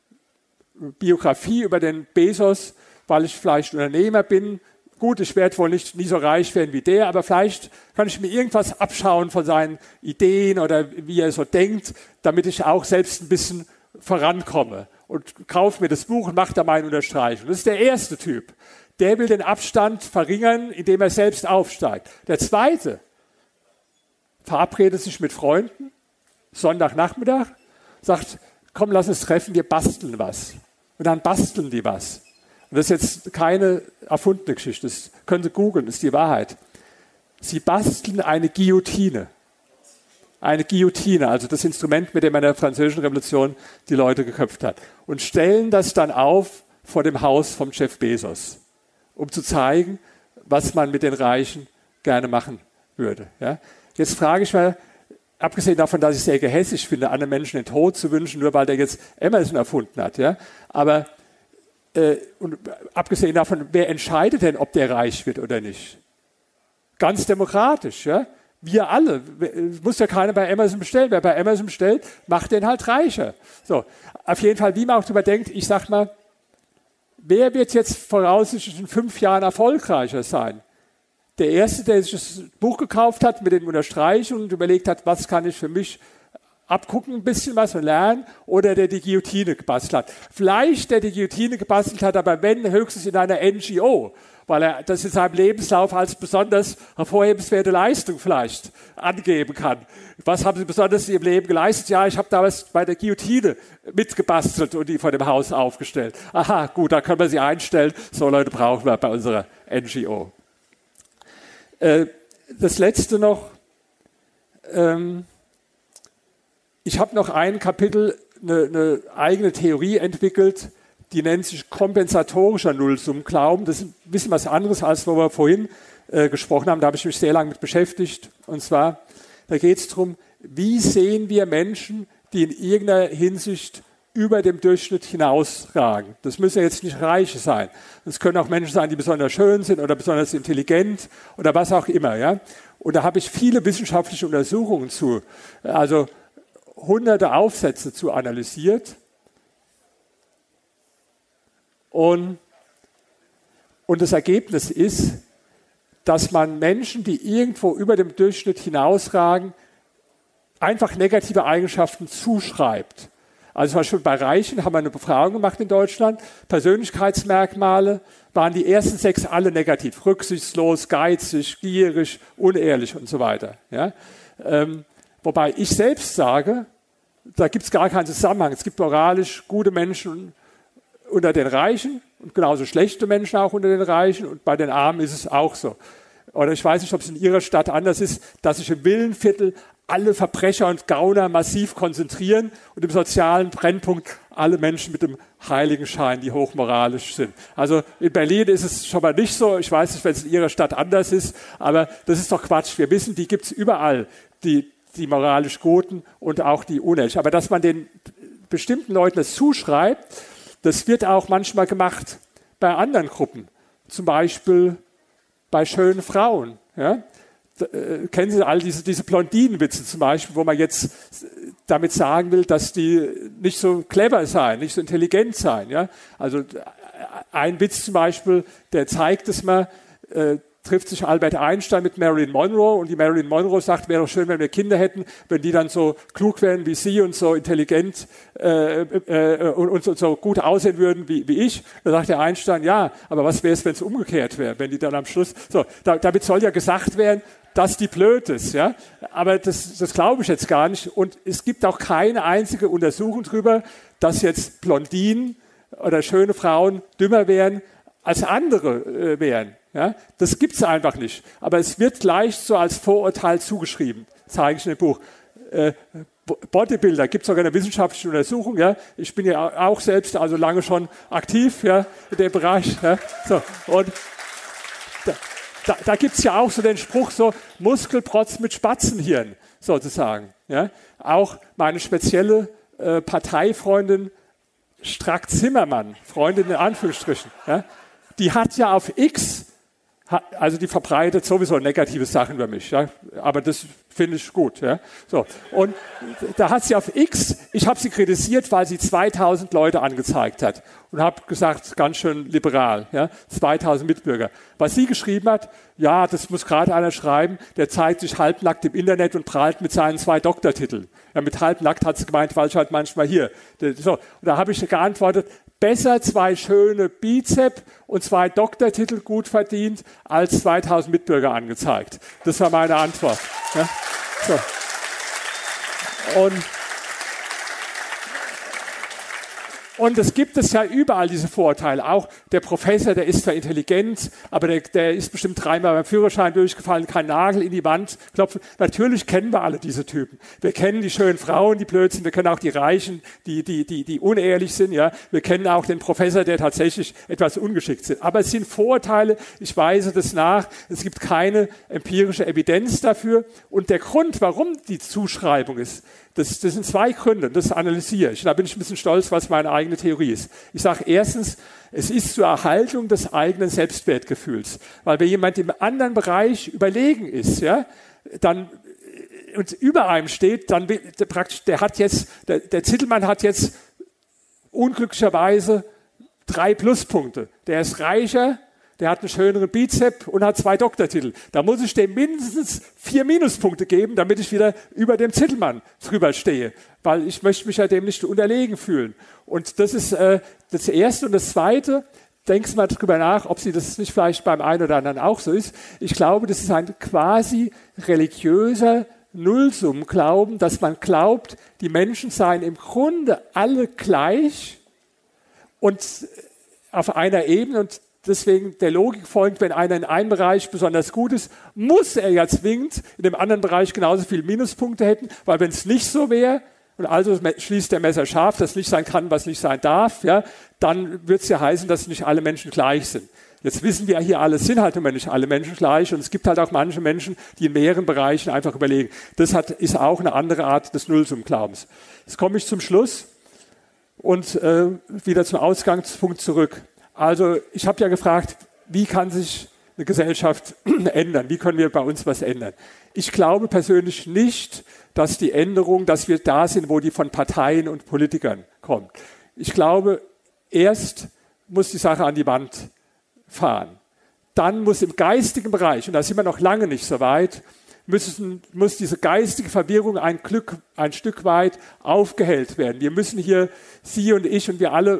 Biografie über den Bezos, weil ich vielleicht Unternehmer bin. Gut, ich werde wohl nie so reich werden wie der, aber vielleicht kann ich mir irgendwas abschauen von seinen Ideen oder wie er so denkt, damit ich auch selbst ein bisschen vorankomme. Und kaufe mir das Buch und mache da meine Unterstreichung. Das ist der erste Typ. Der will den Abstand verringern, indem er selbst aufsteigt. Der zweite verabredet sich mit Freunden, Sonntagnachmittag, sagt, komm, lass uns treffen, wir basteln was. Und dann basteln die was. Und das ist jetzt keine erfundene Geschichte, das können Sie googeln, das ist die Wahrheit. Sie basteln eine Guillotine. Eine Guillotine, also das Instrument, mit dem man in der Französischen Revolution die Leute geköpft hat. Und stellen das dann auf vor dem Haus vom Jeff Bezos, um zu zeigen, was man mit den Reichen gerne machen würde. Ja? Jetzt frage ich mal, abgesehen davon, dass ich es sehr gehässig finde, anderen Menschen den Tod zu wünschen, nur weil der jetzt Emerson erfunden hat. Ja? Aber und abgesehen davon, wer entscheidet denn, ob der reich wird oder nicht? Ganz demokratisch, ja? Wir alle. Muss ja keiner bei Amazon bestellen. Wer bei Amazon bestellt, macht den halt reicher. So, auf jeden Fall, wie man auch darüber denkt, ich sag mal, wer wird jetzt voraussichtlich in 5 Jahren erfolgreicher sein? Der Erste, der sich das Buch gekauft hat mit den Unterstreichungen und überlegt hat, was kann ich für mich abgucken, ein bisschen was und lernen, oder der die Guillotine gebastelt hat. Vielleicht der die Guillotine gebastelt hat, aber wenn, höchstens in einer NGO, weil er das in seinem Lebenslauf als besonders hervorhebenswerte Leistung vielleicht angeben kann. Was haben Sie besonders in Ihrem Leben geleistet? Ja, ich habe damals bei der Guillotine mitgebastelt und die vor dem Haus aufgestellt. Aha, gut, da können wir Sie einstellen. So Leute brauchen wir bei unserer NGO. Das Letzte noch. Ich habe noch ein Kapitel, eine eigene Theorie entwickelt, die nennt sich kompensatorischer Nullsummenglauben. Das ist ein bisschen was anderes, als wo wir vorhin gesprochen haben. Da habe ich mich sehr lange mit beschäftigt. Und zwar, da geht es darum, wie sehen wir Menschen, die in irgendeiner Hinsicht über dem Durchschnitt hinausragen. Das müssen ja jetzt nicht Reiche sein. Das können auch Menschen sein, die besonders schön sind oder besonders intelligent oder was auch immer. Ja? Und da habe ich viele wissenschaftliche Untersuchungen zu, also hunderte Aufsätze zu analysiert. Und das Ergebnis ist, dass man Menschen, die irgendwo über dem Durchschnitt hinausragen, einfach negative Eigenschaften zuschreibt. Also zum Beispiel bei Reichen haben wir eine Befragung gemacht in Deutschland. Persönlichkeitsmerkmale waren die ersten 6 alle negativ. Rücksichtslos, geizig, gierig, unehrlich und so weiter. Ja? Wobei ich selbst sage, da gibt es gar keinen Zusammenhang. Es gibt moralisch gute Menschen unter den Reichen und genauso schlechte Menschen auch unter den Reichen und bei den Armen ist es auch so. Oder ich weiß nicht, ob es in Ihrer Stadt anders ist, dass sich im Villenviertel alle Verbrecher und Gauner massiv konzentrieren und im sozialen Brennpunkt alle Menschen mit dem Heiligenschein, die hochmoralisch sind. Also in Berlin ist es schon mal nicht so. Ich weiß nicht, wenn es in Ihrer Stadt anders ist, aber das ist doch Quatsch. Wir wissen, die gibt es überall, die moralisch Guten und auch die Unehrlichen. Aber dass man den bestimmten Leuten das zuschreibt, das wird auch manchmal gemacht bei anderen Gruppen. Zum Beispiel bei schönen Frauen. Ja? Kennen Sie all diese Blondinenwitze zum Beispiel, wo man jetzt damit sagen will, dass die nicht so clever seien, nicht so intelligent seien. Ja? Also ein Witz zum Beispiel, der zeigt es mal, trifft sich Albert Einstein mit Marilyn Monroe und die Marilyn Monroe sagt, wäre doch schön, wenn wir Kinder hätten, wenn die dann so klug wären wie Sie und so intelligent und so gut aussehen würden wie ich. Da sagt der Einstein, ja, aber was wäre es, wenn es umgekehrt wäre, wenn die dann am Schluss, so, damit soll ja gesagt werden, dass die blöd ist, ja. Aber das glaube ich jetzt gar nicht und es gibt auch keine einzige Untersuchung darüber, dass jetzt Blondinen oder schöne Frauen dümmer wären als andere wären. Ja? Das gibt es einfach nicht. Aber es wird leicht so als Vorurteil zugeschrieben, zeige ich in dem Buch. Bodybuilder, gibt es sogar eine wissenschaftliche Untersuchung. Ja? Ich bin ja auch selbst also lange schon aktiv, ja, in dem Bereich. Ja? So, und da gibt es ja auch so den Spruch, so Muskelprotz mit Spatzenhirn, sozusagen. Ja? Auch meine spezielle Parteifreundin Strack-Zimmermann, Freundin in Anführungsstrichen, ja? Die hat ja auf X, also die verbreitet sowieso negative Sachen über mich, ja? Aber das finde ich gut. Ja? So. Und da hat sie auf X, ich habe sie kritisiert, weil sie 2000 Leute angezeigt hat und habe gesagt, ganz schön liberal, ja? 2000 Mitbürger. Was sie geschrieben hat, ja, das muss gerade einer schreiben, der zeigt sich halbnackt im Internet und prahlt mit seinen 2 Doktortiteln. Ja, mit halbnackt hat sie gemeint, weil ich halt manchmal hier. So. Und da habe ich geantwortet, besser 2 schöne Bizep und 2 Doktortitel gut verdient, als 2000 Mitbürger angezeigt. Das war meine Antwort. Ja? So. Und es gibt es ja überall, diese Vorurteile. Auch der Professor, der ist zwar intelligent, aber der ist bestimmt 3-mal beim Führerschein durchgefallen, kein Nagel in die Wand klopfen. Natürlich kennen wir alle diese Typen. Wir kennen die schönen Frauen, die blöd sind. Wir kennen auch die Reichen, die unehrlich sind. Ja. Wir kennen auch den Professor, der tatsächlich etwas ungeschickt sind. Aber es sind Vorurteile. Ich weise das nach. Es gibt keine empirische Evidenz dafür. Und der Grund, warum die Zuschreibung ist, das sind 2 Gründe, das analysiere ich. Da bin ich ein bisschen stolz, was meine eigene Theorie ist. Ich sage erstens, es ist zur Erhaltung des eigenen Selbstwertgefühls. Weil wenn jemand im anderen Bereich überlegen ist, ja, dann und über einem steht, dann praktisch, der Zittelmann hat jetzt unglücklicherweise 3 Pluspunkte. Der ist reicher, der hat einen schöneren Bizep und hat 2 Doktortitel. Da muss ich dem mindestens 4 Minuspunkte geben, damit ich wieder über dem Zittelmann drüber stehe. Weil ich möchte mich ja dem nicht unterlegen fühlen. Und das ist das Erste. Und das Zweite, denken Sie mal drüber nach, ob Sie das nicht vielleicht beim einen oder anderen auch so ist. Ich glaube, das ist ein quasi religiöser Nullsummenglauben, dass man glaubt, die Menschen seien im Grunde alle gleich und auf einer Ebene und deswegen der Logik folgt, wenn einer in einem Bereich besonders gut ist, muss er ja zwingend in dem anderen Bereich genauso viele Minuspunkte hätten, weil wenn es nicht so wäre, und also schließt der Messer scharf, dass nicht sein kann, was nicht sein darf, ja, dann wird es ja heißen, dass nicht alle Menschen gleich sind. Jetzt wissen wir hier alle, sind halt immer nicht alle Menschen gleich und es gibt halt auch manche Menschen, die in mehreren Bereichen einfach überlegen. Das ist auch eine andere Art des Nullsummenglaubens. Jetzt komme ich zum Schluss und wieder zum Ausgangspunkt zurück. Also ich habe ja gefragt, wie kann sich eine Gesellschaft ändern? Wie können wir bei uns was ändern? Ich glaube persönlich nicht, dass die Änderung, dass wir da sind, wo die von Parteien und Politikern kommt. Ich glaube, erst muss die Sache an die Wand fahren. Dann muss im geistigen Bereich, und da sind wir noch lange nicht so weit, muss diese geistige Verwirrung ein Stück weit aufgehellt werden. Wir müssen hier, Sie und ich und wir alle,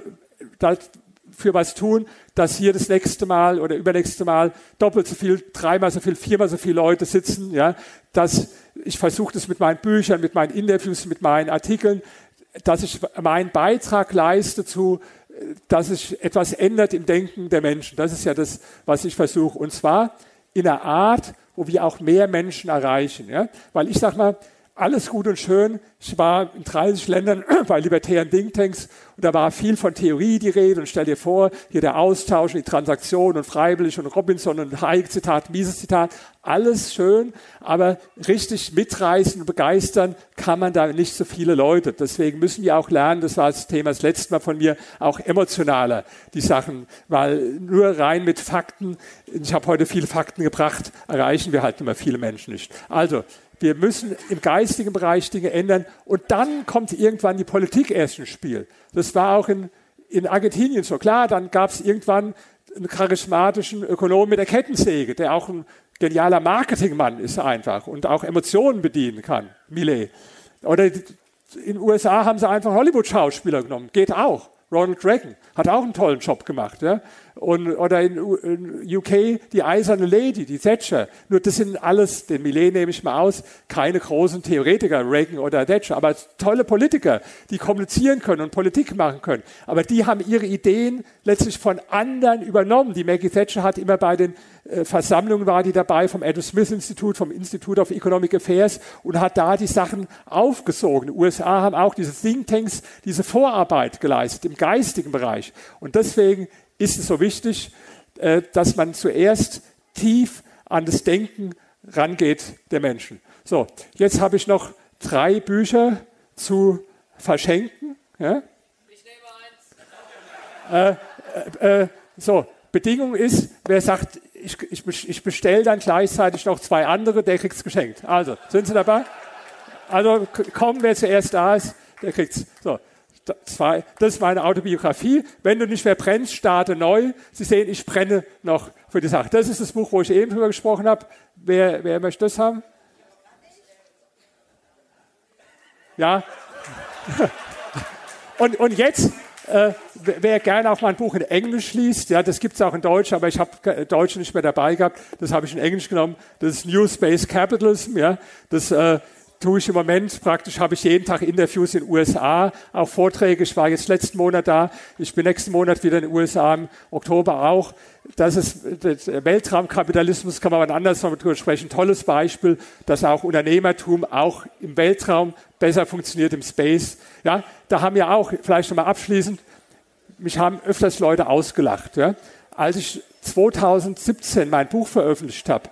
für was tun, dass hier das nächste Mal oder übernächste Mal doppelt so viel, 3-mal so viel, 4-mal so viele Leute sitzen. Ja, dass ich versuche das mit meinen Büchern, mit meinen Interviews, mit meinen Artikeln, dass ich meinen Beitrag leiste zu, dass sich etwas ändert im Denken der Menschen. Das ist ja das, was ich versuche. Und zwar in einer Art, wo wir auch mehr Menschen erreichen. Ja? Weil ich sage mal, alles gut und schön. Ich war in 30 Ländern bei libertären Thinktanks und da war viel von Theorie die Rede. Und stell dir vor, hier der Austausch, die Transaktion und Freiwillig und Robinson und Hayek-Zitat, Mises-Zitat, alles schön, aber richtig mitreißen und begeistern kann man da nicht so viele Leute. Deswegen müssen wir auch lernen, das war das Thema das letzte Mal von mir, auch emotionaler die Sachen, weil nur rein mit Fakten, ich habe heute viele Fakten gebracht, erreichen wir halt immer viele Menschen nicht. Also, wir müssen im geistigen Bereich Dinge ändern und dann kommt irgendwann die Politik erst ins Spiel. Das war auch in Argentinien so. Klar, dann gab es irgendwann einen charismatischen Ökonom mit der Kettensäge, der auch ein genialer Marketingmann ist einfach und auch Emotionen bedienen kann, Millet. Oder in den USA haben sie einfach Hollywood-Schauspieler genommen, geht auch. Ronald Reagan hat auch einen tollen Job gemacht. Ja? Oder in UK die eiserne Lady, die Thatcher. Nur das sind alles, den Millet nehme ich mal aus, keine großen Theoretiker, Reagan oder Thatcher, aber tolle Politiker, die kommunizieren können und Politik machen können. Aber die haben ihre Ideen letztlich von anderen übernommen. Die Maggie Thatcher hat immer bei den Versammlungen war die dabei vom Adam Smith Institute, vom Institute of Economic Affairs und hat da die Sachen aufgesogen. Die USA haben auch diese Thinktanks, diese Vorarbeit geleistet im geistigen Bereich. Und deswegen ist es so wichtig, dass man zuerst tief an das Denken rangeht der Menschen. So, jetzt habe ich noch 3 Bücher zu verschenken. Ja? Ich nehme eins. So, Bedingung ist, wer sagt, ich bestelle dann gleichzeitig noch 2 andere, der kriegt es geschenkt. Also, sind Sie dabei? Also, kommen, wer zuerst da ist, der kriegt es. So, das ist meine Autobiografie. Wenn du nicht mehr brennst, starte neu. Sie sehen, ich brenne noch für die Sache. Das ist das Buch, wo ich eben drüber gesprochen habe. Wer möchte das haben? Ja. Und jetzt, wer gerne auch mein Buch in Englisch liest, ja, das gibt es auch in Deutsch, aber ich habe Deutsch nicht mehr dabei gehabt, das habe ich in Englisch genommen, das ist New Space Capitalism, ja, das tue ich im Moment, praktisch habe ich jeden Tag Interviews in den USA, auch Vorträge, ich war jetzt letzten Monat da, ich bin nächsten Monat wieder in den USA, im Oktober auch. Das ist der Weltraumkapitalismus, kann man anders noch drüber sprechen, tolles Beispiel, dass auch Unternehmertum auch im Weltraum besser funktioniert, im Space. Ja, da haben wir auch, vielleicht nochmal abschließend, mich haben öfters Leute ausgelacht. Ja. Als ich 2017 mein Buch veröffentlicht habe,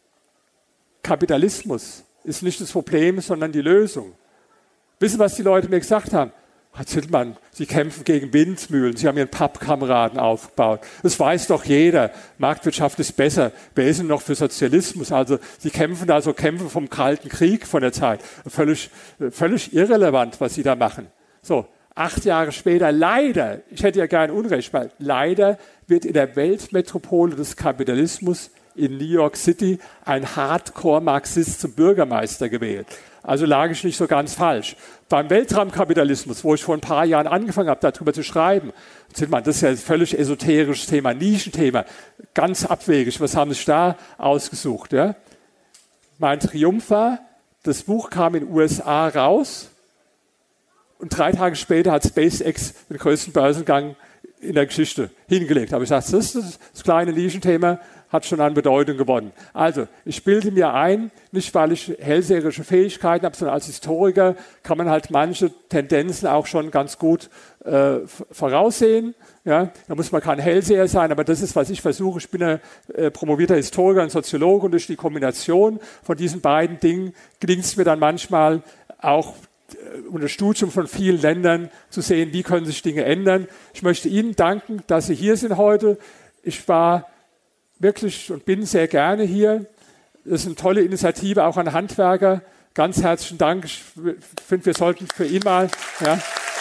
Kapitalismus ist nicht das Problem, sondern die Lösung. Wissen, was die Leute mir gesagt haben? Herr Zittelmann, Sie kämpfen gegen Windmühlen, Sie haben Ihren Pappkameraden aufgebaut. Das weiß doch jeder, Marktwirtschaft ist besser. Wer ist denn noch für Sozialismus? Also Sie kämpfen da so Kämpfe vom Kalten Krieg von der Zeit. Völlig irrelevant, was Sie da machen. So, 8 Jahre später, leider, ich hätte ja gerne Unrecht, weil leider wird in der Weltmetropole des Kapitalismus in New York City ein Hardcore-Marxist zum Bürgermeister gewählt. Also lag ich nicht so ganz falsch. Beim Weltraumkapitalismus, wo ich vor ein paar Jahren angefangen habe, darüber zu schreiben, das ist ja ein völlig esoterisches Thema, Nischenthema, ganz abwegig. Was haben Sie da ausgesucht? Ja? Mein Triumph war, das Buch kam in den USA raus und 3 Tage später hat SpaceX den größten Börsengang in der Geschichte hingelegt. Aber ich dachte, das kleine Nischenthema hat schon an Bedeutung gewonnen. Also, ich bilde mir ein, nicht weil ich hellseherische Fähigkeiten habe, sondern als Historiker kann man halt manche Tendenzen auch schon ganz gut voraussehen. Ja, da muss man kein Hellseher sein, aber das ist, was ich versuche. Ich bin ein promovierter Historiker und Soziologe und durch die Kombination von diesen beiden Dingen gelingt es mir dann manchmal auch unter Studium von vielen Ländern zu sehen, wie können sich Dinge ändern. Ich möchte Ihnen danken, dass Sie hier sind heute. Ich war wirklich und bin sehr gerne hier. Das ist eine tolle Initiative, auch an Handwerker. Ganz herzlichen Dank. Ich finde, wir sollten für ihn mal... Ja.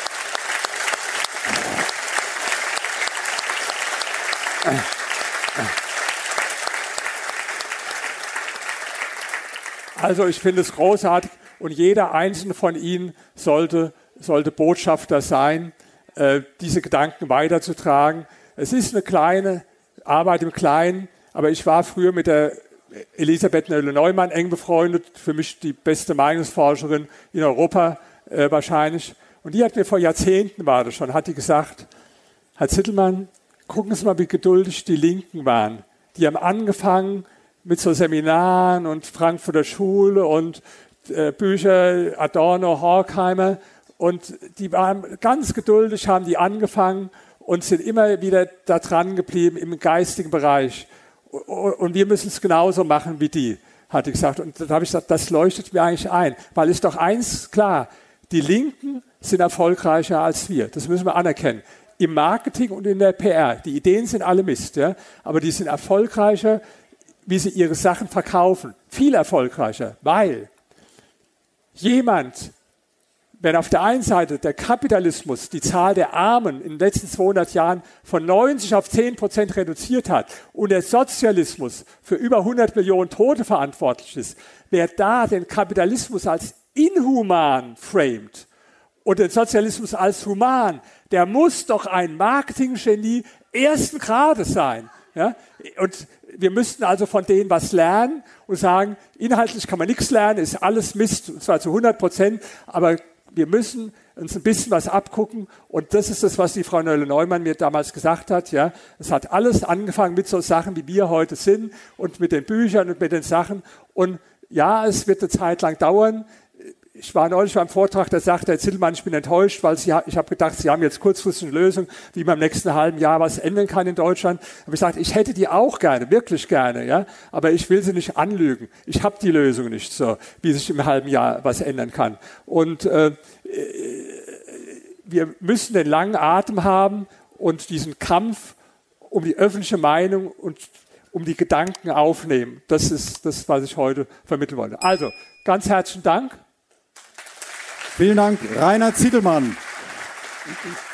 Also ich finde es großartig und jeder einzelne von Ihnen sollte Botschafter sein, diese Gedanken weiterzutragen. Es ist eine kleine Arbeit im Kleinen, aber ich war früher mit der Elisabeth Nölle-Neumann eng befreundet, für mich die beste Meinungsforscherin in Europa wahrscheinlich. Und die hat mir vor Jahrzehnten, war das schon, hat die gesagt, Herr Zittelmann, gucken Sie mal, wie geduldig die Linken waren. Die haben angefangen mit so Seminaren und Frankfurter Schule und Bücher Adorno, Horkheimer und die waren ganz geduldig, haben die angefangen und sind immer wieder da dran geblieben im geistigen Bereich. Und wir müssen es genauso machen wie die, hat die gesagt. Und da habe ich gesagt, das leuchtet mir eigentlich ein. Weil ist doch eins klar, die Linken sind erfolgreicher als wir. Das müssen wir anerkennen. Im Marketing und in der PR. Die Ideen sind alle Mist, ja? Aber die sind erfolgreicher, wie sie ihre Sachen verkaufen. Viel erfolgreicher, weil jemand, wenn auf der einen Seite der Kapitalismus die Zahl der Armen in den letzten 200 Jahren von 90 auf 10% reduziert hat und der Sozialismus für über 100 Millionen Tote verantwortlich ist, wer da den Kapitalismus als inhuman framet und den Sozialismus als human, der muss doch ein Marketinggenie ersten Grades sein. Ja? Und wir müssten also von denen was lernen und sagen, inhaltlich kann man nichts lernen, ist alles Mist, und zwar zu 100%, aber wir müssen uns ein bisschen was abgucken und das ist das, was die Frau Nölle-Neumann mir damals gesagt hat. Ja. Es hat alles angefangen mit so Sachen, wie wir heute sind und mit den Büchern und mit den Sachen und ja, es wird eine Zeit lang dauern. Ich war neulich beim Vortrag, da sagte Herr Zittelmann, ich bin enttäuscht, weil ich habe gedacht, Sie haben jetzt kurzfristig eine Lösung, wie man im nächsten halben Jahr was ändern kann in Deutschland. Aber ich sagte, ich hätte die auch gerne, wirklich gerne, ja, aber ich will sie nicht anlügen. Ich habe die Lösung nicht so, wie sich im halben Jahr was ändern kann. Und wir müssen den langen Atem haben und diesen Kampf um die öffentliche Meinung und um die Gedanken aufnehmen. Das ist das, was ich heute vermitteln wollte. Also, ganz herzlichen Dank. Vielen Dank, Rainer Zietelmann.